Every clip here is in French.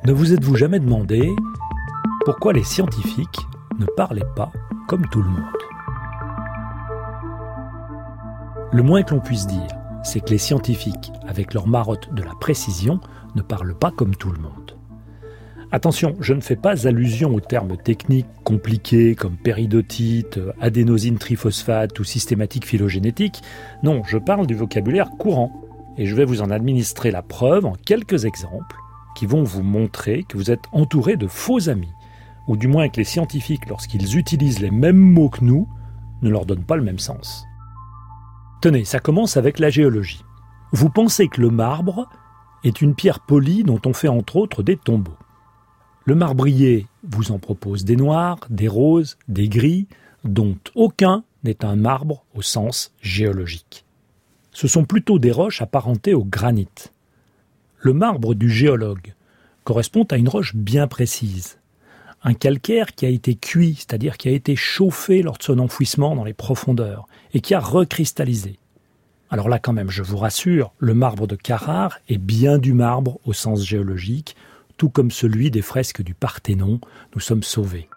Ne vous êtes-vous jamais demandé pourquoi les scientifiques ne parlaient pas comme tout le monde ? Le moins que l'on puisse dire, c'est que les scientifiques, avec leur marotte de la précision, ne parlent pas comme tout le monde. Attention, je ne fais pas allusion aux termes techniques compliqués comme péridotite, adénosine triphosphate ou systématique phylogénétique. Non, je parle du vocabulaire courant. Et je vais vous en administrer la preuve en quelques exemples qui vont vous montrer que vous êtes entouré de faux amis, ou du moins que les scientifiques, lorsqu'ils utilisent les mêmes mots que nous, ne leur donnent pas le même sens. Tenez, ça commence avec la géologie. Vous pensez que le marbre est une pierre polie dont on fait entre autres des tombeaux. Le marbrier vous en propose des noirs, des roses, des gris, dont aucun n'est un marbre au sens géologique. Ce sont plutôt des roches apparentées au granit. Le marbre du géologue correspond à une roche bien précise. Un calcaire qui a été cuit, c'est-à-dire qui a été chauffé lors de son enfouissement dans les profondeurs et qui a recristallisé. Alors là quand même, je vous rassure, le marbre de Carrare est bien du marbre au sens géologique, tout comme celui des fresques du Parthénon, nous sommes sauvés.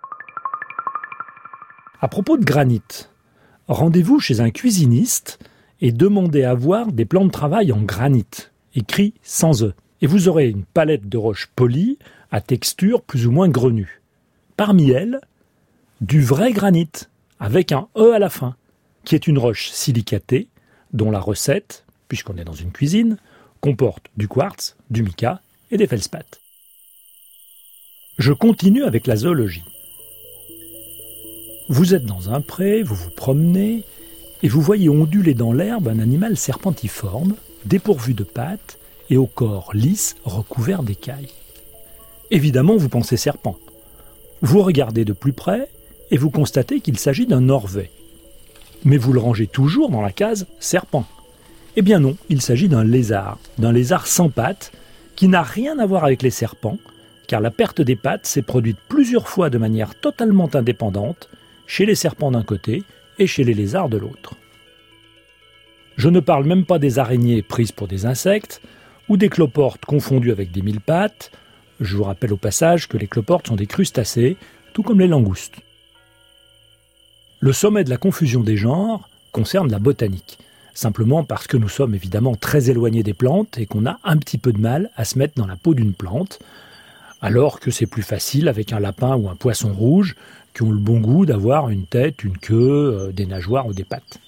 À propos de granit, rendez-vous chez un cuisiniste et demandez à voir des plans de travail en granit, écrits sans E. Et vous aurez une palette de roches polies à texture plus ou moins grenue. Parmi elles, du vrai granit, avec un E à la fin, qui est une roche silicatée, dont la recette, puisqu'on est dans une cuisine, comporte du quartz, du mica et des feldspaths. Je continue avec la zoologie. Vous êtes dans un pré, vous vous promenez, et vous voyez onduler dans l'herbe un animal serpentiforme, dépourvu de pattes et au corps lisse recouvert d'écailles. Évidemment, vous pensez serpent. Vous regardez de plus près et vous constatez qu'il s'agit d'un orvet. Mais vous le rangez toujours dans la case serpent. Eh bien non, il s'agit d'un lézard sans pattes, qui n'a rien à voir avec les serpents, car la perte des pattes s'est produite plusieurs fois de manière totalement indépendante, chez les serpents d'un côté et chez les lézards de l'autre. Je ne parle même pas des araignées prises pour des insectes, ou des cloportes confondues avec des mille-pattes. Je vous rappelle au passage que les cloportes sont des crustacés, tout comme les langoustes. Le sommet de la confusion des genres concerne la botanique, simplement parce que nous sommes évidemment très éloignés des plantes et qu'on a un petit peu de mal à se mettre dans la peau d'une plante, alors que c'est plus facile avec un lapin ou un poisson rouge qui ont le bon goût d'avoir une tête, une queue, des nageoires ou des pattes.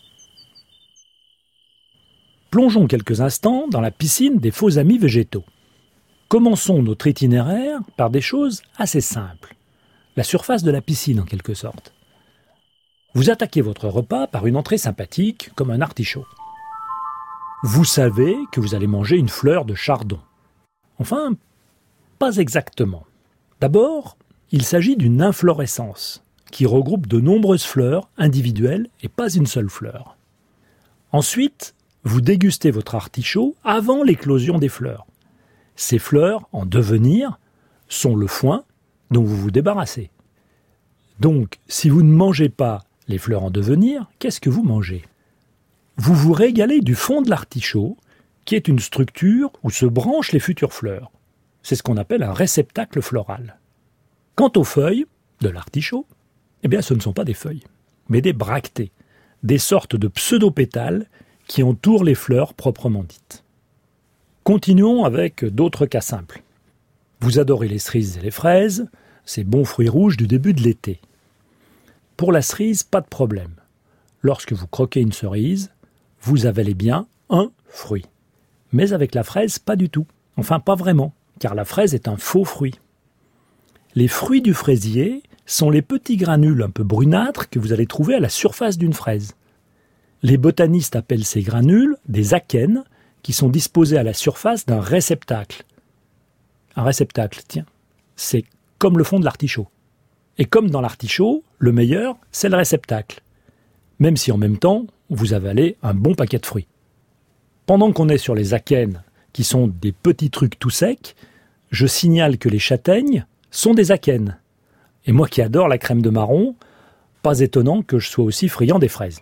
Plongeons quelques instants dans la piscine des faux amis végétaux. Commençons notre itinéraire par des choses assez simples. La surface de la piscine en quelque sorte. Vous attaquez votre repas par une entrée sympathique comme un artichaut. Vous savez que vous allez manger une fleur de chardon. Enfin, pas exactement. D'abord, il s'agit d'une inflorescence qui regroupe de nombreuses fleurs individuelles et pas une seule fleur. Ensuite, vous dégustez votre artichaut avant l'éclosion des fleurs. Ces fleurs, en devenir, sont le foin dont vous vous débarrassez. Donc, si vous ne mangez pas les fleurs en devenir, qu'est-ce que vous mangez ? Vous vous régalez du fond de l'artichaut, qui est une structure où se branchent les futures fleurs. C'est ce qu'on appelle un réceptacle floral. Quant aux feuilles de l'artichaut, eh bien ce ne sont pas des feuilles, mais des bractées, des sortes de pseudopétales qui entourent les fleurs proprement dites. Continuons avec d'autres cas simples. Vous adorez les cerises et les fraises, ces bons fruits rouges du début de l'été. Pour la cerise, pas de problème. Lorsque vous croquez une cerise, vous avalez bien un fruit. Mais avec la fraise, pas du tout. Enfin, pas vraiment, car la fraise est un faux fruit. Les fruits du fraisier sont les petits granules un peu brunâtres que vous allez trouver à la surface d'une fraise. Les botanistes appellent ces granules des akènes qui sont disposés à la surface d'un réceptacle. Un réceptacle, tiens, c'est comme le fond de l'artichaut. Et comme dans l'artichaut, le meilleur, c'est le réceptacle. Même si en même temps, vous avalez un bon paquet de fruits. Pendant qu'on est sur les akènes, qui sont des petits trucs tout secs, je signale que les châtaignes sont des akènes. Et moi qui adore la crème de marron, pas étonnant que je sois aussi friand des fraises.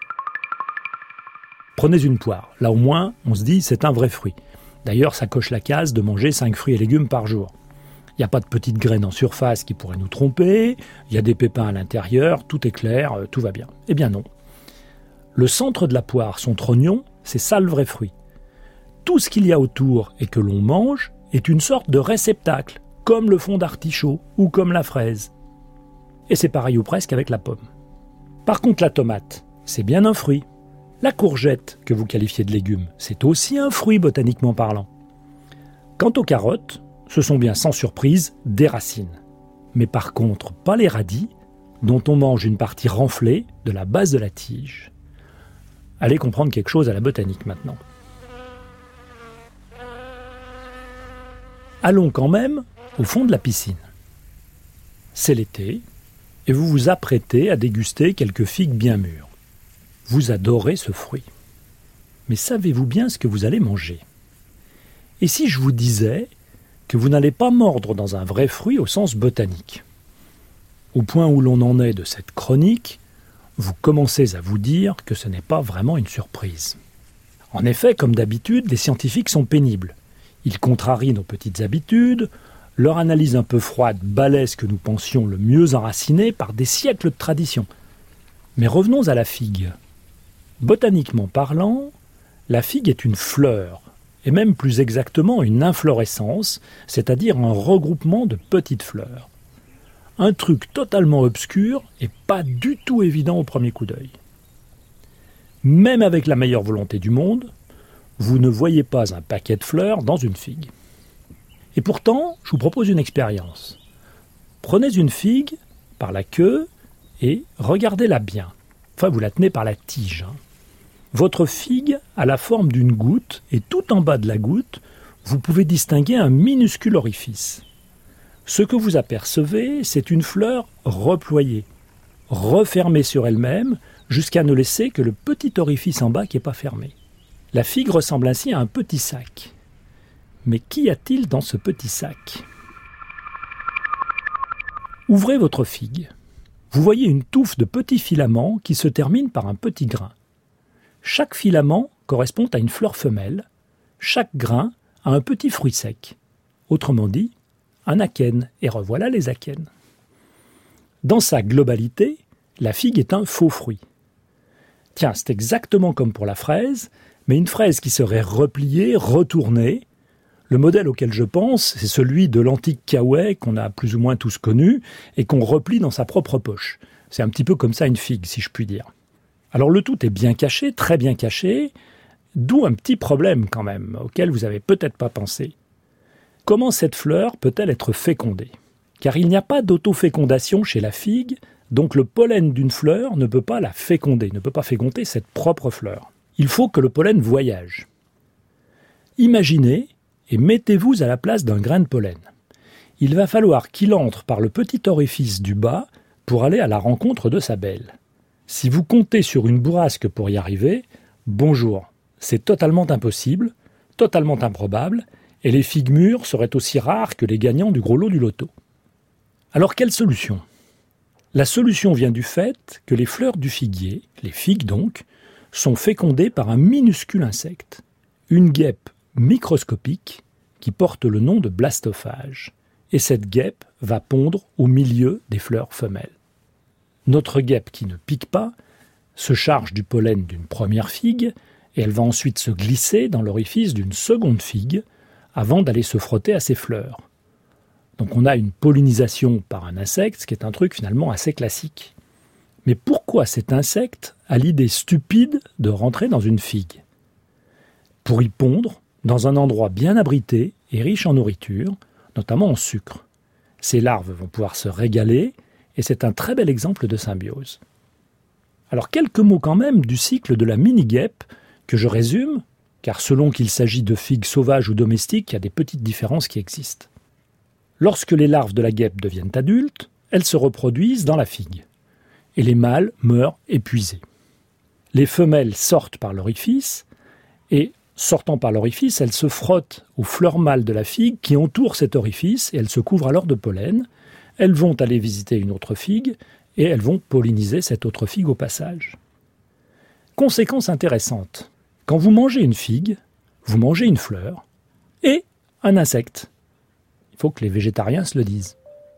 Prenez une poire. Là au moins, on se dit c'est un vrai fruit. D'ailleurs, ça coche la case de manger 5 fruits et légumes par jour. Il n'y a pas de petites graines en surface qui pourraient nous tromper, il y a des pépins à l'intérieur, tout est clair, tout va bien. Eh bien non. Le centre de la poire, son trognon, c'est ça le vrai fruit. Tout ce qu'il y a autour et que l'on mange est une sorte de réceptacle, comme le fond d'artichaut ou comme la fraise. Et c'est pareil ou presque avec la pomme. Par contre, la tomate, c'est bien un fruit. La courgette, que vous qualifiez de légume, c'est aussi un fruit botaniquement parlant. Quant aux carottes, ce sont bien sans surprise des racines. Mais par contre, pas les radis, dont on mange une partie renflée de la base de la tige. Allez comprendre quelque chose à la botanique maintenant. Allons quand même au fond de la piscine. C'est l'été, et vous vous apprêtez à déguster quelques figues bien mûres. Vous adorez ce fruit. Mais savez-vous bien ce que vous allez manger ? Et si je vous disais que vous n'allez pas mordre dans un vrai fruit au sens botanique ? Au point où l'on en est de cette chronique, vous commencez à vous dire que ce n'est pas vraiment une surprise. En effet, comme d'habitude, les scientifiques sont pénibles. Ils contrarient nos petites habitudes, leur analyse un peu froide balaie ce que nous pensions le mieux enraciné par des siècles de tradition. Mais revenons à la figue. Botaniquement parlant, la figue est une fleur, et même plus exactement une inflorescence, c'est-à-dire un regroupement de petites fleurs. Un truc totalement obscur et pas du tout évident au premier coup d'œil. Même avec la meilleure volonté du monde, vous ne voyez pas un paquet de fleurs dans une figue. Et pourtant, je vous propose une expérience. Prenez une figue par la queue et regardez-la bien. Enfin, vous la tenez par la tige. Votre figue a la forme d'une goutte et tout en bas de la goutte, vous pouvez distinguer un minuscule orifice. Ce que vous apercevez, c'est une fleur reployée, refermée sur elle-même, jusqu'à ne laisser que le petit orifice en bas qui n'est pas fermé. La figue ressemble ainsi à un petit sac. Mais qu'y a-t-il dans ce petit sac ? Ouvrez votre figue. Vous voyez une touffe de petits filaments qui se terminent par un petit grain. Chaque filament correspond à une fleur femelle. Chaque grain a un petit fruit sec. Autrement dit, un akène. Et revoilà les akènes. Dans sa globalité, la figue est un faux fruit. Tiens, c'est exactement comme pour la fraise, mais une fraise qui serait repliée, retournée. Le modèle auquel je pense, c'est celui de l'antique Kaoué qu'on a plus ou moins tous connu et qu'on replie dans sa propre poche. C'est un petit peu comme ça une figue, si je puis dire. Alors le tout est bien caché, très bien caché, d'où un petit problème quand même, auquel vous n'avez peut-être pas pensé. Comment cette fleur peut-elle être fécondée ? Car il n'y a pas d'autofécondation chez la figue, donc le pollen d'une fleur ne peut pas la féconder, ne peut pas féconder cette propre fleur. Il faut que le pollen voyage. Imaginez et mettez-vous à la place d'un grain de pollen. Il va falloir qu'il entre par le petit orifice du bas pour aller à la rencontre de sa belle. Si vous comptez sur une bourrasque pour y arriver, bonjour, c'est totalement impossible, totalement improbable, et les figues mûres seraient aussi rares que les gagnants du gros lot du loto. Alors quelle solution ? La solution vient du fait que les fleurs du figuier, les figues donc, sont fécondées par un minuscule insecte, une guêpe microscopique qui porte le nom de blastophage. Et cette guêpe va pondre au milieu des fleurs femelles. Notre guêpe qui ne pique pas se charge du pollen d'une première figue et elle va ensuite se glisser dans l'orifice d'une seconde figue avant d'aller se frotter à ses fleurs. Donc on a une pollinisation par un insecte, ce qui est un truc finalement assez classique. Mais pourquoi cet insecte a l'idée stupide de rentrer dans une figue ? Pour y pondre dans un endroit bien abrité et riche en nourriture, notamment en sucre. Ces larves vont pouvoir se régaler et c'est un très bel exemple de symbiose. Alors quelques mots quand même du cycle de la mini-guêpe que je résume, car selon qu'il s'agit de figues sauvages ou domestiques, il y a des petites différences qui existent. Lorsque les larves de la guêpe deviennent adultes, elles se reproduisent dans la figue. Et les mâles meurent épuisés. Les femelles sortent par l'orifice et, sortant par l'orifice, elles se frottent aux fleurs mâles de la figue qui entourent cet orifice et elles se couvrent alors de pollen. Elles vont aller visiter une autre figue et elles vont polliniser cette autre figue au passage. Conséquence intéressante, quand vous mangez une figue, vous mangez une fleur et un insecte. Il faut que les végétariens se le disent.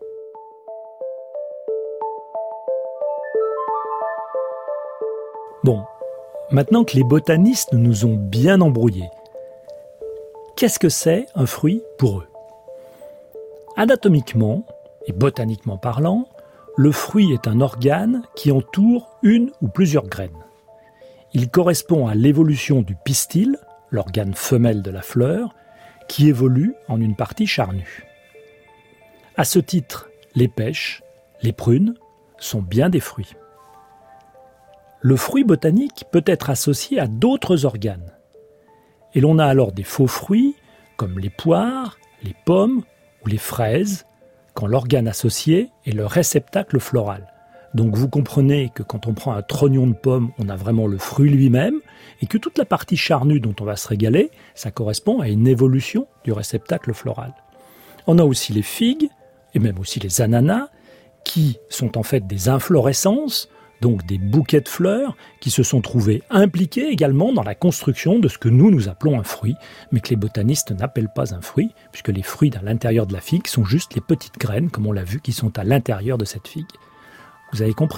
Bon, maintenant que les botanistes nous ont bien embrouillés, qu'est-ce que c'est un fruit pour eux ? Anatomiquement et botaniquement parlant, le fruit est un organe qui entoure une ou plusieurs graines. Il correspond à l'évolution du pistil, l'organe femelle de la fleur, qui évolue en une partie charnue. À ce titre, les pêches, les prunes, sont bien des fruits. Le fruit botanique peut être associé à d'autres organes. Et l'on a alors des faux fruits, comme les poires, les pommes ou les fraises, quand l'organe associé est le réceptacle floral. Donc vous comprenez que quand on prend un trognon de pomme, on a vraiment le fruit lui-même, et que toute la partie charnue dont on va se régaler, ça correspond à une évolution du réceptacle floral. On a aussi les figues, et même aussi les ananas, qui sont en fait des inflorescences, donc des bouquets de fleurs qui se sont trouvés impliqués également dans la construction de ce que nous appelons un fruit, mais que les botanistes n'appellent pas un fruit, puisque les fruits à l'intérieur de la figue sont juste les petites graines, comme on l'a vu, qui sont à l'intérieur de cette figue. Vous avez compris ?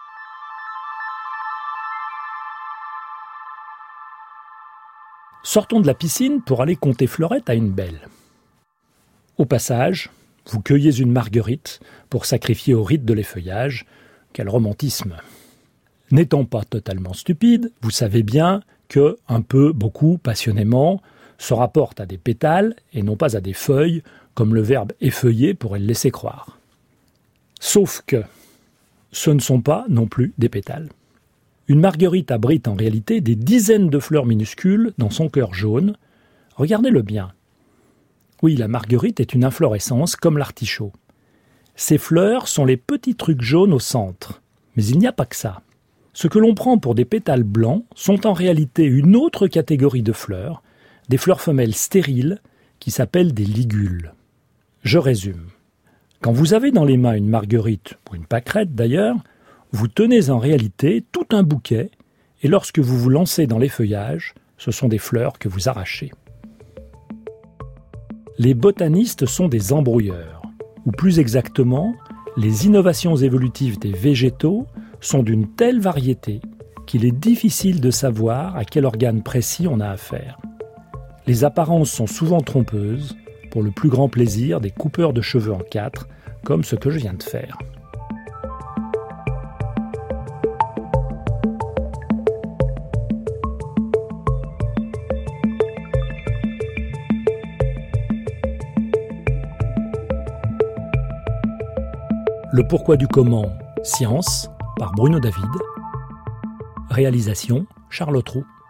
Sortons de la piscine pour aller conter fleurette à une belle. Au passage, vous cueillez une marguerite pour sacrifier au rite de l'effeuillage. Quel romantisme ! N'étant pas totalement stupide, vous savez bien que, un peu, beaucoup, passionnément, se rapporte à des pétales et non pas à des feuilles, comme le verbe effeuiller pourrait le laisser croire. Sauf que ce ne sont pas non plus des pétales. Une marguerite abrite en réalité des dizaines de fleurs minuscules dans son cœur jaune. Regardez-le bien. Oui, la marguerite est une inflorescence comme l'artichaut. Ces fleurs sont les petits trucs jaunes au centre. Mais il n'y a pas que ça. Ce que l'on prend pour des pétales blancs sont en réalité une autre catégorie de fleurs, des fleurs femelles stériles qui s'appellent des ligules. Je résume. Quand vous avez dans les mains une marguerite, ou une pâquerette d'ailleurs, vous tenez en réalité tout un bouquet, et lorsque vous vous lancez dans l'effeuillage, ce sont des fleurs que vous arrachez. Les botanistes sont des embrouilleurs. Ou plus exactement, les innovations évolutives des végétaux sont d'une telle variété qu'il est difficile de savoir à quel organe précis on a affaire. Les apparences sont souvent trompeuses, pour le plus grand plaisir des coupeurs de cheveux en 4, comme ce que je viens de faire. Le pourquoi du comment, Science, par Bruno David. Réalisation, Charles Autroux.